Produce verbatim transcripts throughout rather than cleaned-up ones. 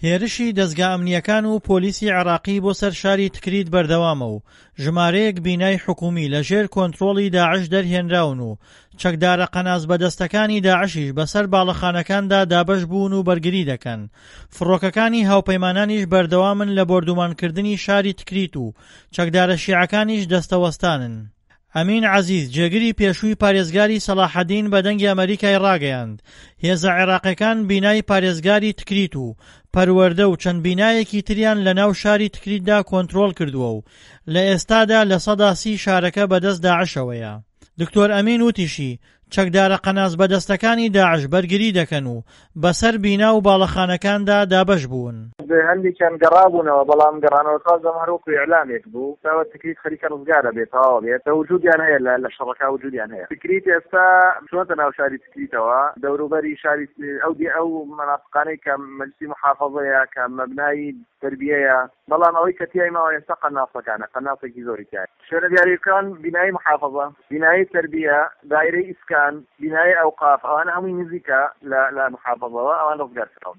هێرشی دەستگا ئەمنیەکان و پۆلیسی عێراقی بۆ سەر شاری تکریت بەردەوامە و ژمارەیەک بینای حکومی لەژێر کۆنتڕۆڵی داعش دەرهێنراون و چەکدارە قەناز بەدەستەکانی داعشیش بەسەر باڵەخانەکاندا دابەش بوون و بەرگری دەکەن. فڕۆکەکانی هاوپەیمانانیش بەردەوامن لە بۆردومانکردنی شاری تکریت و چەکدارە شیعەکانیش دەستەوەستانن. ئەمین عەزیز جێگری پێشووی پارێزگاری سەلاحەدین بە دەنگی ئەمریکای ڕاگەیاند. هێزە عێراقیەکان بینای پارێزگاری تکریت و پەروەردە و چەند بینایەکی تریان لە ناو شاری تکریتدا کۆنتڕۆڵ کردووە و لە ئێستادا لە سەدا سی شارەکە بەدەست داعشەوەیە. دکتۆر ئەمین وتیشی چەکدارە قەناز بەدەستەکانی داعش بەرگری دەکەن و بەسەر بینا و باڵەخانەکاندا دابەش بوون. هەندێکیان گەڕابوونەوە بەڵام گەڕانەوە تازەم هەروەکو ئیعلامێک بوو تاوە تکریت خەریکە ڕزگارە بێتەوە بێت وجودیان هەیە لە شەڕەکە وجودیان هەیە. تکریت ئێستا چۆنتە ناو شاری تکریتەوە دەوروبەری شاری ئەو دی ئەو مەناطقانەی کە مەجلیسی محافەزەیە کە مەبنایی تربیەیە بەڵام ئەوەی کە تیای ماوە ئێستا قەناسەکانە قەناسێکی زۆری تایە. شوێنە دیاریەکان بینایی محافەزە بینایی تربیە دایرەی ئیسکان بینایی ئەوقاف ئەوانە هەمووی نزیکە لە محافەزەوە ئەوان ڕزگارکراون.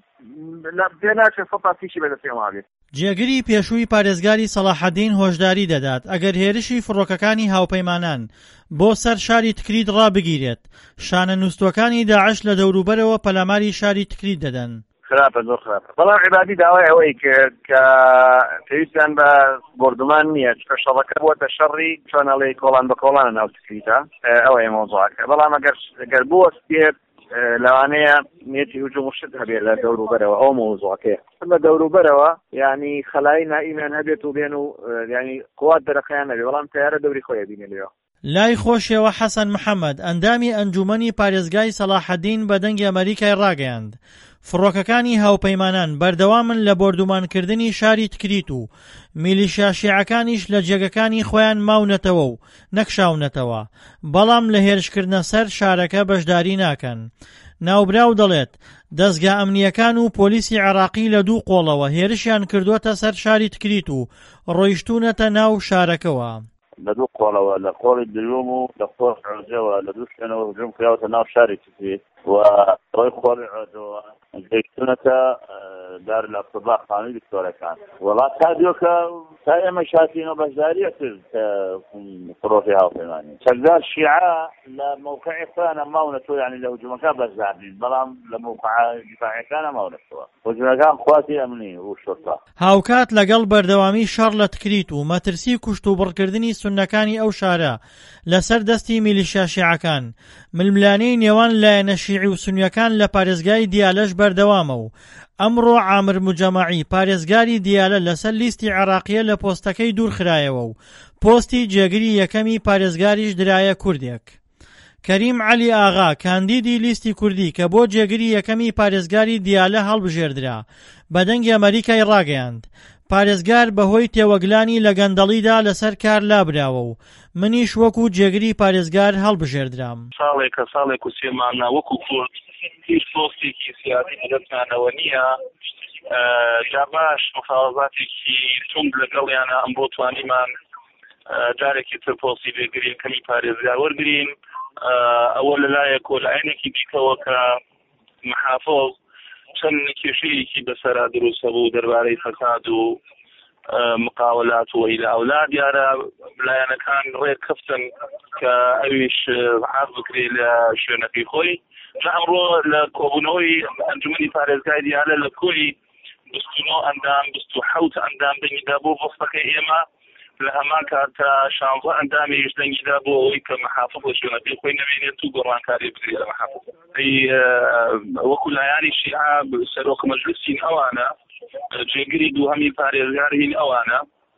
جێگری پێشووی پارێزگاری سەلاحەدین هۆشداری دەدات ئەگەر هێرشی فڕۆکەکانی هاوپەیمانان بۆ سەر شاری تکریت ڕابگیرێت شانە نووستوەکانی داعش لە دەوروبەرەوە پەلاماری شاری تکریت دەدەن. خراپە زۆر خراپە. بەڵام عیبادی داوای ئەوەی کرد کە پێویستیان بە بردومان نییە چکە شەڕەکە بووەتە شەڕی چۆنەڵی کۆڵان بە کۆڵانە ناو تکریتە ئەوەیە مۆزوعەکە. بەڵام ئەگەر بوەستێت لەوانەیە نێتی هجوم شت هەبێت لە دەوروبەرەوە ئەو مۆزوعەکەیە لە دەوروبەرەوە یعنی خەلای نائیمان هەبێت و بێن و ینی قوات دەرەخەیان نەبێت بەڵام تیارە دەوری خۆیە بینێ لێەوە. لای خۆشیەوە حەسەن محەممەد ئەندامی ئەنجومەنی پارێزگای سەلاحەدین بە دەنگی ئەمریکای ڕاگەیاند فڕۆکەکانی هاوپەیمانان بەردەوامن لە بۆردومانکردنی شاری تکریت و میلیشیا شیعەکانیش لە جێگەکانی خۆیان ماونەتەوە و نەکشاونەتەوە بەڵام لە هێرشکردنە سەر شارەکە بەشداری ناکەن. ناوبراو دەڵێت دەستگا ئەمنیەکان و پۆلیسی عێراقی لە دوو قۆڵەوە هێرشیان کردووەتە سەر شاری تکریت و ڕۆیشتوونەتە ناو شارەکەوە. لە دوو قۆڵەوە لە قۆڵی دلوم و لە قۆڵ عۆزەوە لە دوو شوێنەوە هجوم کراوەتە ناو شاری تکریت و ڕۆی خۆڵی عۆزەوە گەیشتونەتە دار لە عەبدوڵڵا خانووی دکتۆرەکان. وڵات تا دیۆکە تا ئێمە شاتینەوە بەشداریە کرد فڕۆکەی هاوپەیمانی. چەکدار شیعە لە مەوقعی خۆیانە ماونەتەوە یعنی لە هجوومەکە بەشدار بین بەڵام لە مەوقع دیفاعیەکانە ماونەتەوە. هجوومەکان خواتی ئەمنی و شۆرتا. هاوکات لەگەڵ بەردەوامی شەڕ لە تکریت و مەترسی کوشت و بڕکردنی سوننەکانی ئەو شارە لەسەر دەستی میلیشیا شیعەکان ململانەی نێوان لایەنە شیعی و سونیەکان لە پارێزگای دیالەش بەردەوامە و ئەمڕۆ عامر موجەمەعی پارێزگاری دیالە لەسەر لیستی عێراقیە لە پۆستەکەی دوورخرایەوە و پۆستی جێگری یەکەمی پارێزگاریش درایە کوردێک. کەریم عەلی ئاغا کاندیدی لیستی کوردی کە بۆ جێگری یەکەمی پارێزگاری دیالە هەڵبژێردرا بە دەنگی ئەمریکای ڕاگەیاند پارێزگار بەهۆی تێوەگلانی لە گەندەڵیدا لەسەر کار لابراوە و منیش وەکو جێگری پارێزگار هەڵبژێردرام. ساڵێکە ساڵێک و سێمانە وەکو کورد هیچ پۆستێکی سیاسی دەستانەوە نییە جا باش مفاوضاتێکی تونگ لەگەڵیانە ئەم بۆ توانیمان جارێکی تر پۆستی جێگری یەکەمی پارێزگار وەرگرین. ئەوە لەلایە کۆلایەنێکی دیکەوە کە محافظ چەند کێشەیەکی بەسەرا دروستە بوو دەربارەی فەساد و مقاولات و وەیلە ئەولا دیارە لایەنەکان ڕێک کەفتن کە ئەویش حاز بکرێت لە شوێنەکەی خۆی. ئەمڕۆ لە کۆبوونەوەی ئەنجومەنی پارێزگای دیالە لە کۆی بیست و نۆ ئەندام بیست و حەوت ئەندام دەنگیدا بۆ بۆستەکەی ئێمە لە هەمان کاتە شانزە ئەندامیش دەنگیدا بۆ ئەوەی کە محافظ لە شوێنەکەی خۆی نەمێنێت و گۆڕانکاری بکرێت لە محافظ. وەکو لایانی شیعە سەرۆک مەجلیسین ئەوانە جێگری دووهەمی پارێزگارین ئەوانە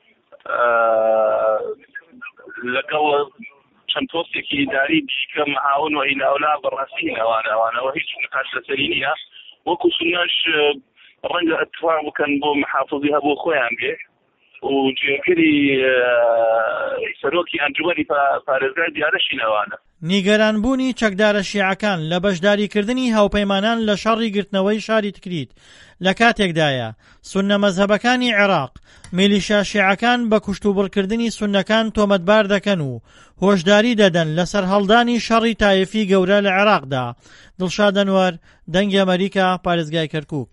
لەگەڵ چەند پۆستێکی ئیداری دیکە معاون و ئیلاولا بەڕاستین ئەوانە ئەوانەوە هیچ نقاش لەسەری نییە. وەکو سونەش ڕەنگە ئەتفاق بکەن بۆ محافظی هەبوو خۆیان بێ و جێگری سەرۆکی ئەنجومەنی پارێزگای دیارەشین ئەوانە. نیگەرانبوونی چەکدارە شیعەکان لە بەشداریکردنی هاوپەیمانان لە شەڕی گرتنەوەی شاری تکریت لە کاتێکدایە سوننە مەزهەبەکانی عێراق میلیشیا شیعەکان بە کوشت و بڕکردنی سوننەکان تۆمەتبار دەکەن و هۆشداری دەدەن لەسەر هەڵدانی شەڕی تایەفی گەورە لە عێراقدا. دڵشاد ئەنوەر، دەنگی ئەمریکا، پارێزگای کەرکووک.